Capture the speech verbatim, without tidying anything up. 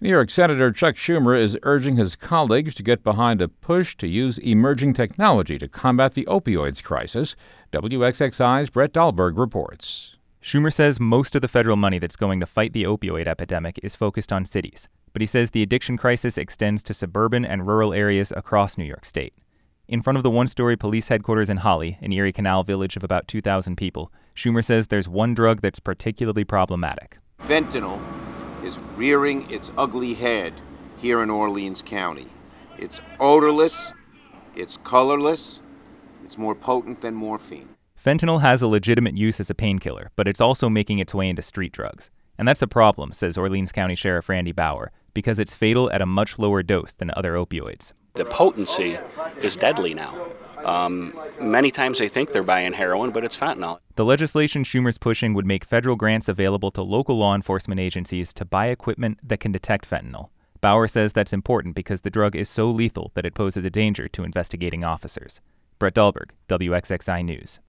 New York Senator Chuck Schumer is urging his colleagues to get behind a push to use emerging technology to combat the opioids crisis. W X X I's Brett Dahlberg reports. Schumer says most of the federal money that's going to fight the opioid epidemic is focused on cities, but he says the addiction crisis extends to suburban and rural areas across New York State. In front of the one-story police headquarters in Holly, an Erie Canal village of about two thousand people, Schumer says there's one drug that's particularly problematic. Fentanyl is rearing its ugly head here in Orleans County. It's odorless, it's colorless, it's more potent than morphine. Fentanyl has a legitimate use as a painkiller, but it's also making its way into street drugs. And that's a problem, says Orleans County Sheriff Randy Bauer, because it's fatal at a much lower dose than other opioids. The potency is deadly now. Um, many times they think they're buying heroin, but it's fentanyl. The legislation Schumer's pushing would make federal grants available to local law enforcement agencies to buy equipment that can detect fentanyl. Bauer says that's important because the drug is so lethal that it poses a danger to investigating officers. Brett Dahlberg, W X X I News.